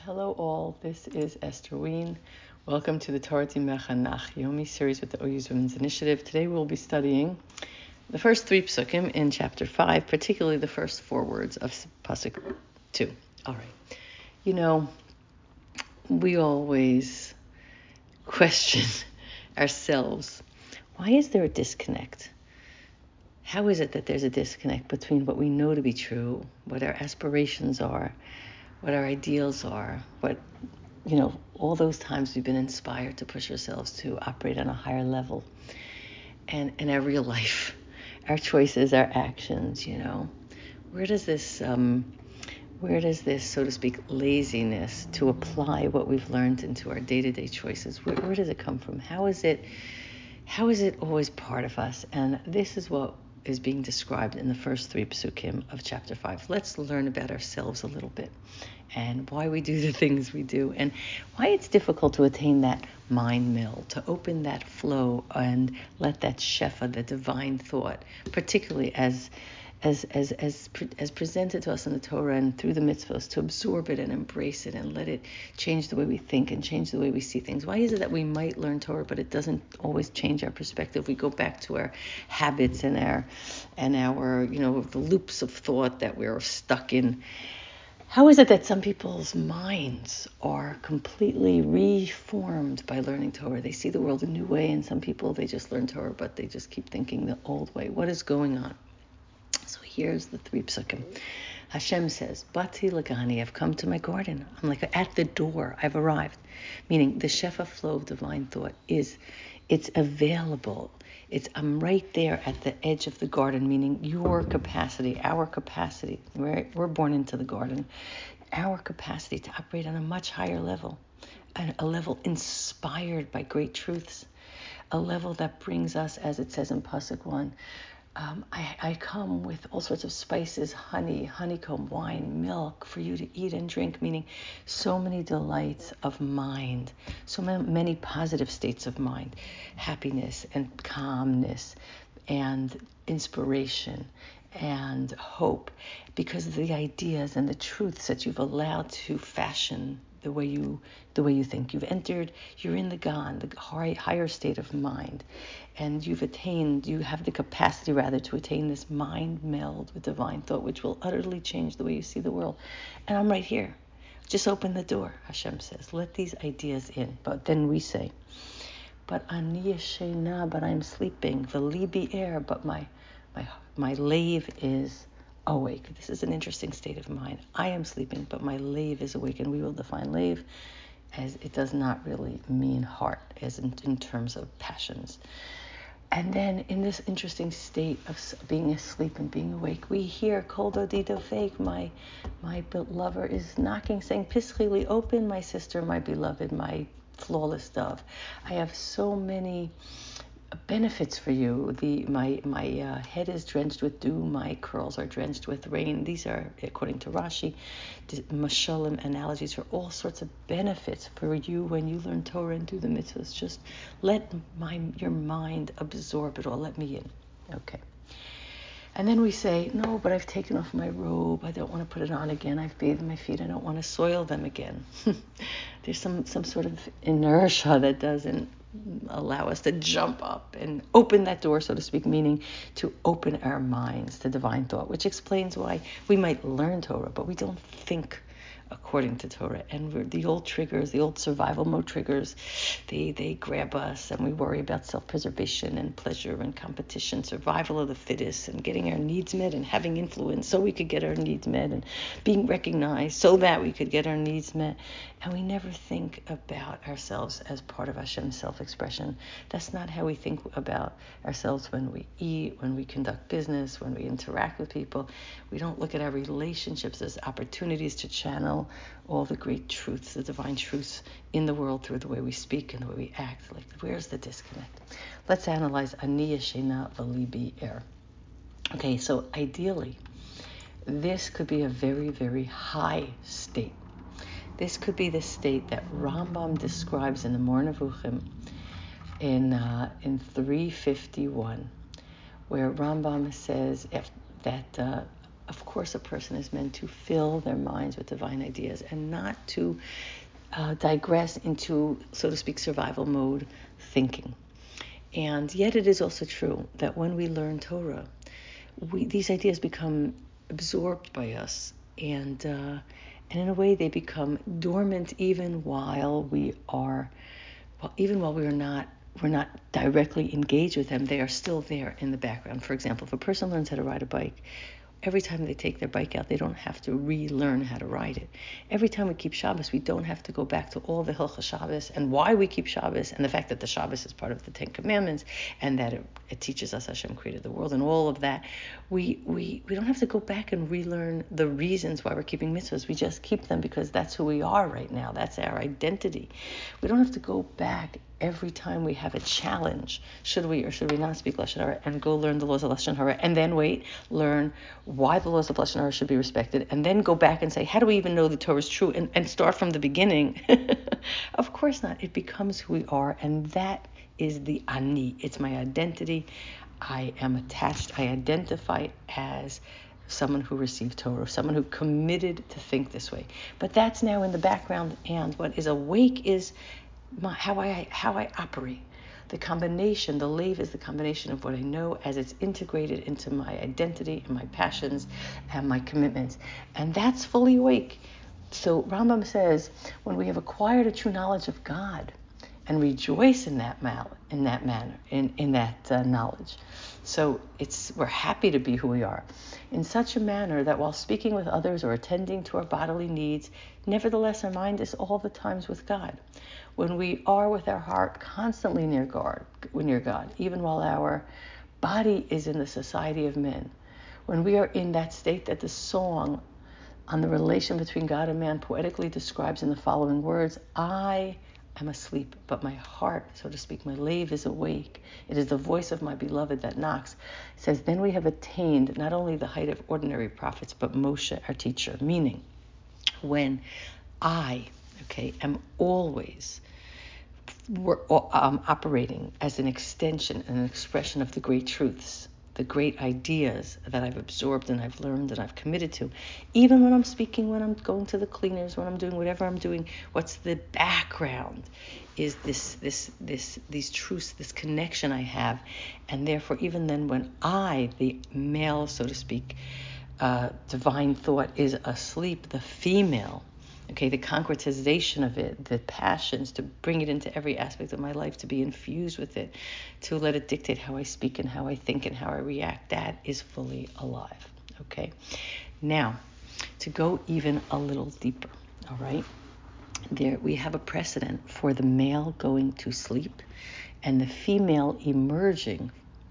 Hello all, this is Esther Wien. Welcome to the Torah Mechanach Yomi series with the OU's Women's Initiative. Today we'll be studying the first three psukim in chapter 5, particularly the first four words of pasuk 2. All right. You know, we always question ourselves. Why is there a disconnect? How is it that there's a disconnect between what we know to be true, what our aspirations are, what our ideals are, all those times we've been inspired to push ourselves to operate on a higher level, and our real life, our choices, our actions, where does this, so to speak, laziness to apply what we've learned into our day-to-day choices, where does it come from? How is it always part of us? And this is what is being described in the first three psukim of chapter 5. Let's learn about ourselves a little bit and why we do the things we do and why it's difficult to attain that mind meld, to open that flow and let that shefa, the divine thought, particularly as presented to us in the Torah and through the mitzvahs, to absorb it and embrace it and let it change the way we think and change the way we see things. Why is it that we might learn Torah, but it doesn't always change our perspective? We go back to our habits and our the loops of thought that we're stuck in. How is it that some people's minds are completely reformed by learning Torah? They see the world a new way, and some people, they just learn Torah, but they just keep thinking the old way. What is going on? So here's the three psukim. Hashem says, Bati Lagani, I've come to my garden. I'm like at the door. I've arrived. Meaning the shefa flow of divine thought it's available. I'm right there at the edge of the garden, meaning your capacity, our capacity. We're born into the garden. Our capacity to operate on a much higher level, a level inspired by great truths, a level that brings us, as it says in Pasuk 1, I come with all sorts of spices, honey, honeycomb, wine, milk for you to eat and drink, meaning so many delights of mind, so many positive states of mind, happiness and calmness and inspiration and hope, because of the ideas and the truths that you've allowed to fashion the way you think. You're in the Gan, the higher state of mind, and you have the capacity rather to attain this mind meld with divine thought, which will utterly change the way you see the world. And I'm right here. Just open the door, Hashem says. Let these ideas in. But then we say, but ani yeshena, but I'm sleeping. V'libi air, but my lave is awake. This is an interesting state of mind. I am sleeping, but my lave is awake, and we will define lave as it does not really mean heart, as in terms of passions. And then in this interesting state of being asleep and being awake, we hear Kol Dodi Dofek, my lover is knocking, saying, Pischili, open, my sister, my beloved, my flawless dove. I have so many benefits for you. My head is drenched with dew, my curls are drenched with rain. These are, according to Rashi, mashalim analogies for all sorts of benefits for you when you learn Torah and do the mitzvahs. Just let your mind absorb it all. Let me in. Okay. And then we say, no, but I've taken off my robe. I don't want to put it on again. I've bathed my feet. I don't want to soil them again. There's some sort of inertia that doesn't allow us to jump up and open that door, so to speak, meaning to open our minds to divine thought, which explains why we might learn Torah, but we don't think according to Torah. And the old triggers, the old survival mode triggers, they grab us, and we worry about self-preservation and pleasure and competition, survival of the fittest, and getting our needs met and having influence so we could get our needs met, and being recognized so that we could get our needs met. And we never think about ourselves as part of Hashem's self-expression. That's not how we think about ourselves when we eat, when we conduct business, when we interact with people. We don't look at our relationships as opportunities to channel all the great truths, the divine truths in the world through the way we speak and the way we act. Like, where's the disconnect? Let's analyze ani yeshena v'libi er. Okay, so ideally, this could be a very, very high state. This could be the state that Rambam describes in the Moreh Nevuchim in 351, where Rambam says that of course, a person is meant to fill their minds with divine ideas and not to digress into, so to speak, survival mode thinking. And yet it is also true that when we learn Torah, these ideas become absorbed by us, and in a way they become dormant even while we are not directly engaged with them. They are still there in the background. For example, if a person learns how to ride a bike, every time they take their bike out, they don't have to relearn how to ride it. Every time we keep Shabbos, we don't have to go back to all the Hilchos Shabbos and why we keep Shabbos and the fact that the Shabbos is part of the Ten Commandments and that it teaches us Hashem created the world and all of that. We don't have to go back and relearn the reasons why we're keeping mitzvahs. We just keep them because that's who we are right now. That's our identity. We don't have to go back every time we have a challenge, should we or should we not speak Lashon Hara, and go learn the laws of Lashon Hara, and then learn why the laws of Lashon Hara should be respected, and then go back and say, how do we even know the Torah is true, and start from the beginning? Of course not. It becomes who we are, and that is the Ani. It's my identity. I am attached. I identify as someone who received Torah, someone who committed to think this way. But that's now in the background, and what is awake is how I operate. The combination, the lave is the combination of what I know as it's integrated into my identity and my passions and my commitments. And that's fully awake. So Rambam says, when we have acquired a true knowledge of God and rejoice in that knowledge. So we're happy to be who we are in such a manner that while speaking with others or attending to our bodily needs, nevertheless our mind is all the times with God. When we are with our heart constantly near God, even while our body is in the society of men, when we are in that state that the song on the relation between God and man poetically describes in the following words, I am asleep, but my heart, so to speak, my lave is awake. It is the voice of my beloved that knocks. It says, then we have attained not only the height of ordinary prophets, but Moshe, our teacher. Meaning, when I, am always operating as an extension and an expression of the great truths, the great ideas that I've absorbed and I've learned and I've committed to, even when I'm speaking, when I'm going to the cleaners, when I'm doing whatever I'm doing, what's the background is these truths, this connection I have. And therefore, even then when I, the male, so to speak, divine thought is asleep, the female, the concretization of it, the passions, to bring it into every aspect of my life, to be infused with it, to let it dictate how I speak and how I think and how I react, that is fully alive. Now, to go even a little deeper, all right? There we have a precedent for the male going to sleep and the female emerging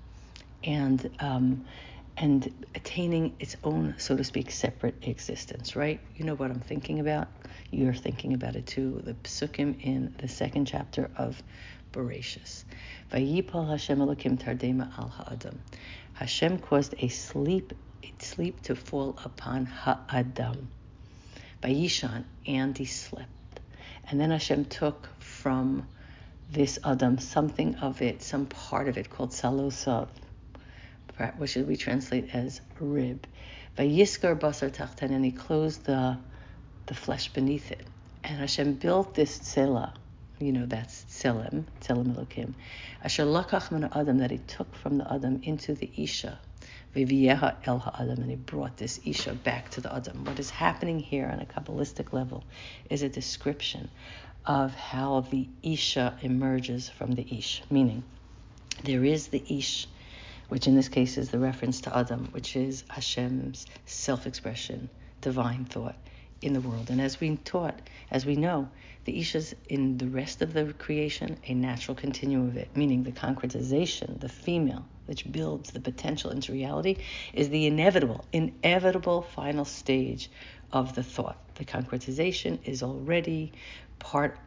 and attaining its own, so to speak, separate existence, right? You know what I'm thinking about? You're thinking about it too. The Psukim in the second chapter of Bereshis. Vayipol Hashem Elokim Tardema al ha'adam. Hashem caused a sleep to fall upon ha'adam. Vayishan, and he slept. And then Hashem took from this Adam something of it, some part of it called Salosav, what should we translate as rib. Vayiskar basar tachtan, and he closed the flesh beneath it. And Hashem built this tzelah, that's tzelem Elokim, asher lakach min Adam, that he took from the Adam into the Isha. V'viyeha el ha'adam, and he brought this Isha back to the Adam. What is happening here on a Kabbalistic level is a description of how the Isha emerges from the Ish, meaning there is the Ish, which in this case is the reference to Adam, which is Hashem's self-expression, divine thought in the world. And as we know, the Ish is in the rest of the creation a natural continuum of it, meaning the concretization, the female, which builds the potential into reality, is the inevitable final stage of the thought. The concretization is already part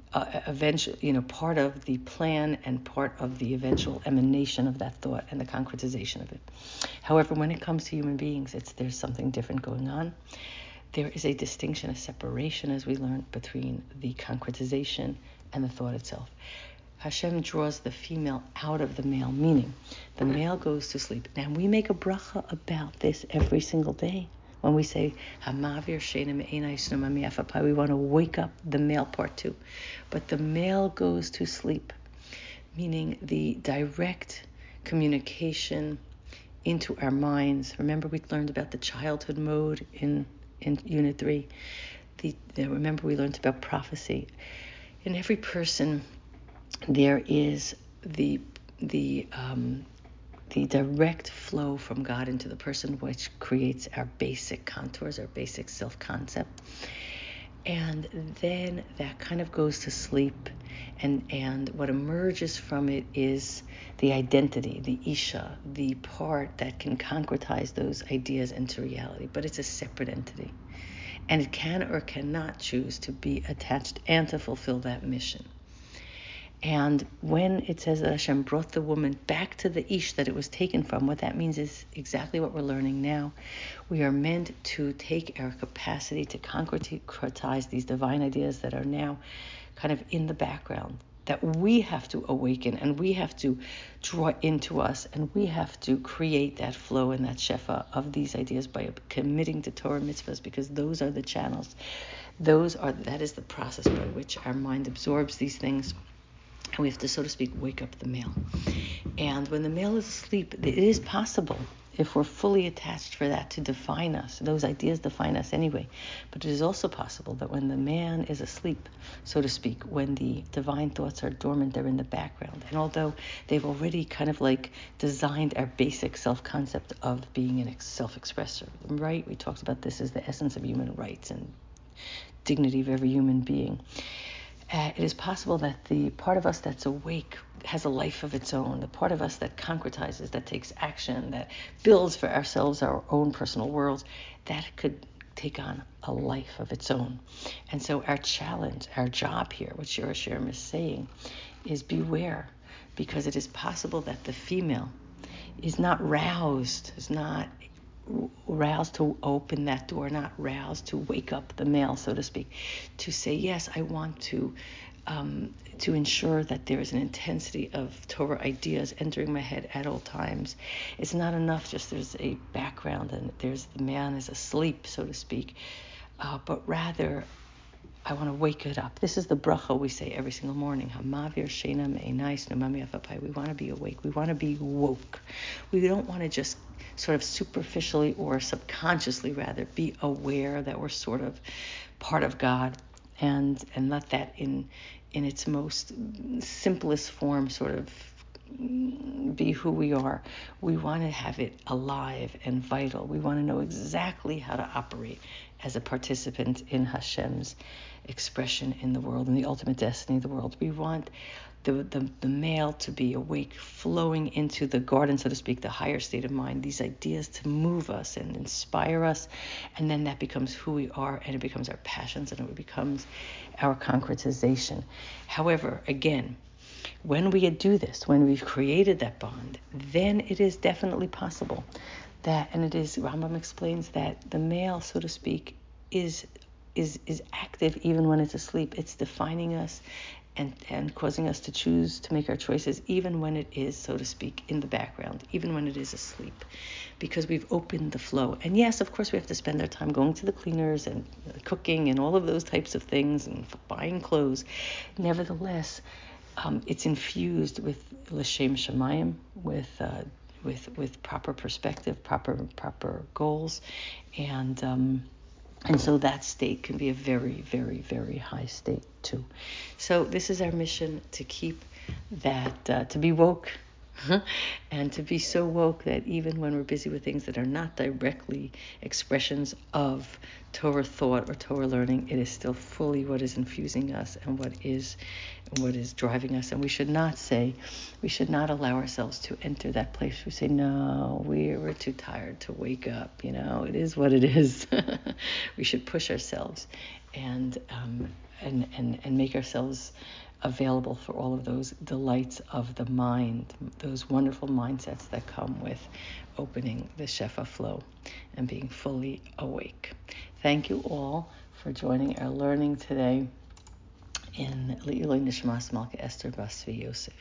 of the plan and part of the eventual emanation of that thought and the concretization of it. However, when it comes to human beings, there's something different going on. There is a distinction, a separation, as we learned, between the concretization and the thought itself. Hashem draws the female out of the male, meaning the male goes to sleep. Now, we make a bracha about this every single day. When we say, Hamavir Sheina Me'enai Shnomami Afapai, we want to wake up the male part too. But the male goes to sleep, meaning the direct communication into our minds. Remember, we learned about the childhood mode in Unit 3. Remember, we learned about prophecy. In every person, there is the direct flow from God into the person, which creates our basic contours, our basic self-concept. And then that kind of goes to sleep, and what emerges from it is the identity, the Isha, the part that can concretize those ideas into reality. But it's a separate entity, and it can or cannot choose to be attached and to fulfill that mission. And when it says that Hashem brought the woman back to the Ish that it was taken from, what that means is exactly what we're learning now. We are meant to take our capacity to concretize these divine ideas that are now kind of in the background, that we have to awaken and we have to draw into us, and we have to create that flow and that shefa of these ideas by committing to Torah mitzvahs, because those are the channels. That is the process by which our mind absorbs these things. And we have to, so to speak, wake up the male. And when the male is asleep, it is possible, if we're fully attached, for that to define us. Those ideas define us anyway. But it is also possible that when the man is asleep, so to speak, when the divine thoughts are dormant, they're in the background. And although they've already kind of like designed our basic self-concept of being a self-expressor, right? We talked about this as the essence of human rights and dignity of every human being. It is possible that the part of us that's awake has a life of its own. The part of us that concretizes, that takes action, that builds for ourselves our own personal worlds, that could take on a life of its own. And so our challenge, our job here, what Shir Hashirim is saying, is beware, because it is possible that the female is not roused to open that door, not roused to wake up the male, so to speak, to say, yes, I want to ensure that there is an intensity of Torah ideas entering my head at all times. It's not enough just there's a background and the man is asleep, so to speak, but rather I want to wake it up. This is the bracha we say every single morning. Hamavir Sheina Me'enai Shnomami Afapai. We want to be awake. We want to be woke. We don't want to just sort of superficially or subconsciously, rather, be aware that we're sort of part of God, and let that in its most simplest form sort of be who we are. We want to have it alive and vital. We want to know exactly how to operate as a participant in Hashem's expression in the world, in the ultimate destiny of the world. We want the male to be awake, flowing into the garden, so to speak, the higher state of mind, these ideas to move us and inspire us, and then that becomes who we are, and it becomes our passions, and it becomes our concretization. However, again, when we do this, when we've created that bond, then it is definitely possible that, and it is, Rambam explains that the male, so to speak, is active even when it's asleep. It's defining us and causing us to choose to make our choices even when it is, so to speak, in the background, even when it is asleep, because we've opened the flow. And yes, of course, we have to spend our time going to the cleaners and cooking and all of those types of things and buying clothes. Nevertheless, it's infused with l'shem shamayim, with proper perspective, proper goals, and so that state can be a very, very, very high state too. So this is our mission, to keep that, to be woke, and to be so woke that even when we're busy with things that are not directly expressions of Torah thought or Torah learning, it is still fully what is infusing us and what is driving us. And we should not allow ourselves to enter that place. We say, no, we're too tired to wake up. It is what it is. We should push ourselves and make ourselves available for all of those delights of the mind, those wonderful mindsets that come with opening the Shefa flow and being fully awake. Thank you all for joining our learning today. in Le'iloi Nishmas Malka Esther Bas Tzvi Yosef.